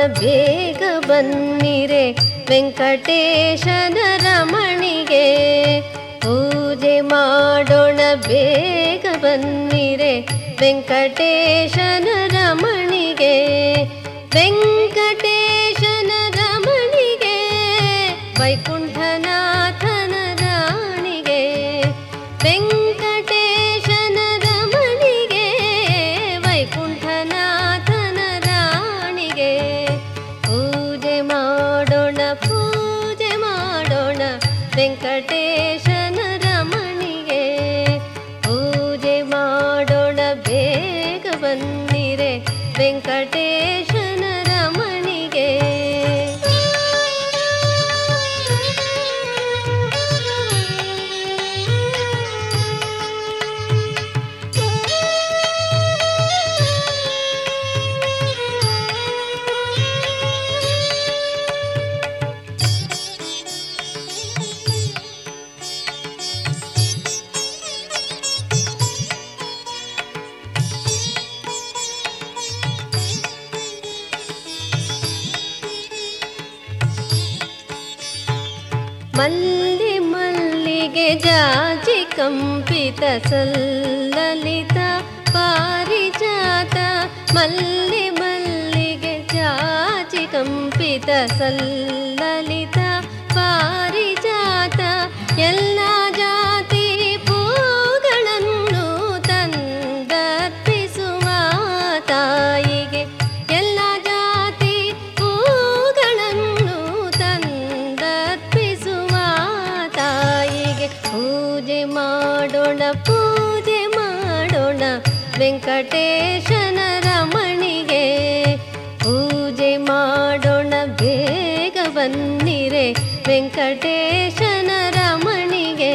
ಬೇಗ ಬನ್ನಿರೆ ವೆಂಕಟೇಶನ ರಮಣಿಗೆ. ಪೂಜೆ ಮಾಡೋಣ ಬೇಗ ಬನ್ನಿರೆ ವೆಂಕಟೇಶನ ರಮಣಿಗೆ. ವೆಂಕಟೇಶನ ರಮಣಿಗೆ ವೈಕುಂಠನಾಥನ ರಾಣಿಗೆ. ವೆಂಕಟೇಶನ ರಮಣಿಗೆ ವೈಕುಂಠನಾಥನ ರಾಣಿಗೆ. ಪೂಜೆ ಮಾಡೋಣ ಪೂಜೆ ಮಾಡೋಣ ವೆಂಕಟೇಶನ ರಮಣಿಗೆ. ಪೂಜೆ ಮಾಡೋಣ ಬೇಗ ಬನ್ನಿರೆ ವೆಂಕಟೇಶನ ರಮಣಿಗೆ. ಮಲ್ಲಿ ಮಲ್ಲಿಗೆ ಜಾಜಿ ಕಂಪಿತ ಸಲ್ಲಲಿತ ಪಾರಿಜಾತ. ಮಲ್ಲಿ ಮಲ್ಲಿಗೆ ಜಾಜಿ ಕಂಪಿತ ಸಲ್ಲಲಿತ ಪಾರಿಜಾತ. ಎಲ್ಲ ಜಾತಿ ಪೂಗಳನ್ನು ತಂದರ್ಪಿಸುವ ತಾಯಿಗೆ. ಎಲ್ಲ ಜಾತಿ ಪೂಗಳನ್ನು ತಂದರ್ಪಿಸುವ ತಾಯಿಗೆ. ಪೂಜೆ ಮಾಡೋಣ ಪೂಜೆ ಮಾಡೋಣ ವೆಂಕಟೇಶನ ರಮಣಿಗೆ. ಪೂಜೆ ಮಾಡೋಣ ಬೇಗ ಬನ್ನಿರೆ ವೆಂಕಟೇಶನ ರಮಣಿಗೆ.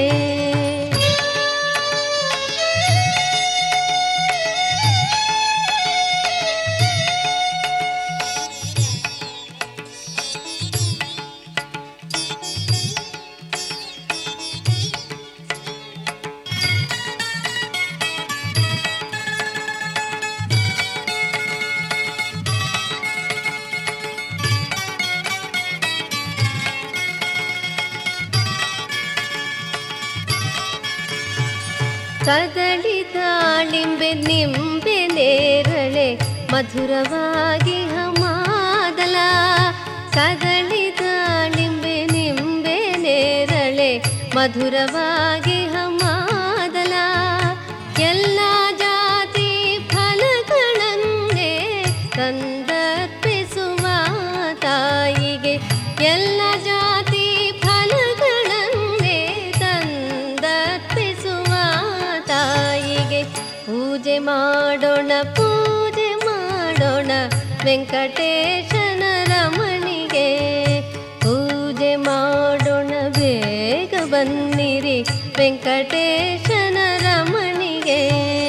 ಕದಳಿ ದಾಳಿಂಬೆ ನಿಂಬೆ ನೇರಳೆ ಮಧುರವಾಗಿ ಹಮಾದಲ. ಕದಳಿ ದಾಳಿಂಬೆ ನಿಂಬೆ ನೇರಳೆ ಮಧುರವಾಗಿ ಹಮಾದಲ. ಎಲ್ಲ ಜಾತಿ ಫಲಗಳನ್ನೇ ತಂದರ್ಪಿಸುವ ತಾಯಿಗೆ. ಎಲ್ಲ ಜಾತಿ ಫಲಗಳನ್ನೇ ತಂದರ್ಪಿಸುವ ತಾಯಿಗೆ. ಪೂಜೆ ಮಾಡೋಣ ಪೂಜೆ ಮಾಡೋಣ ವೆಂಕಟೇಶನ ರಮಣಿಗೆ. ಪೂಜೆ ಮಾಡೋಣ ಬೇಗ ಬನ್ನಿರಿ ವೆಂಕಟೇಶನ ರಮಣಿಗೆ.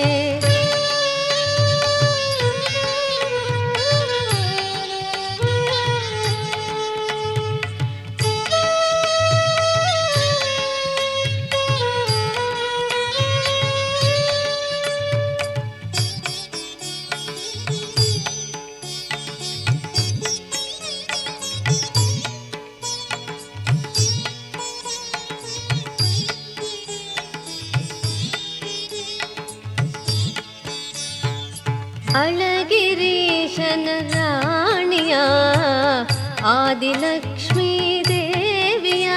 ಅಳಗಿರೀಶನ ರಾಣಿಯ ಆದಿಲಕ್ಷ್ಮೀ ದೇವಿಯ.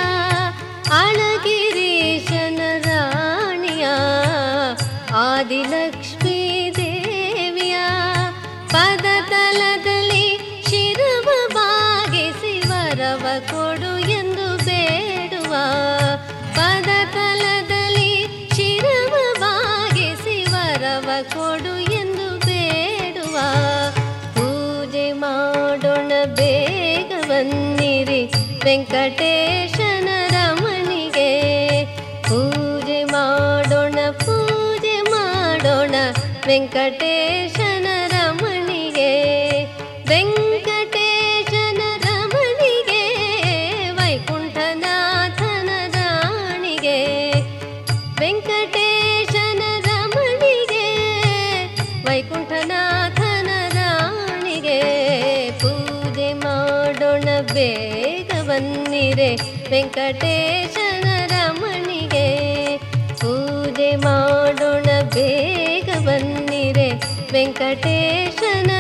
ಅಳಗಿರೀಶನ ರಾಣಿಯ ಆದಿಲಕ್ಷ್ಮೀ ದೇವಿಯ. ಪದತಲದಲ್ಲಿ ಶಿರವ ಬಾಗಿಸಿ ವರವ ಕೊಡು ಎಂದು ಬೇಡುವ. ಪದತಲದಲ್ಲಿ ಶಿರವ ಬಾಗಿಸಿ ವರವ ಕೊಡು ಎಂದು ಬೇಡುವ. ಪೂಜೆ ಮಾಡೋಣ ಬೇಗ ಬನ್ನಿರಿ ವೆಂಕಟೇಶನ ರಮಣಿಗೆ. ಪೂಜೆ ಮಾಡೋಣ ಪೂಜೆ ಮಾಡೋಣ ವೆಂಕಟೇಶನ ರಮಣಿಗೆ. ವೆಂಕಟೇಶನ ರಮಣಿಗೆ ವೈಕುಂಠನಾಥನ ರಾಣಿಗೆ. ವೆಂಕಟೇಶನ ರಮಣಿಗೆ ವೈಕುಂಠನಾಥನ ರಾಣಿಗೆ. ಪೂಜೆ ಬೇಗ ಬನ್ನಿರೆ ವೆಂಕಟೇಶನ ರಮಣಿಗೆ ಪೂಜೆ ಮಾಡೋಣ ಬೇಗ ಬನ್ನಿರೆ ವೆಂಕಟೇಶನ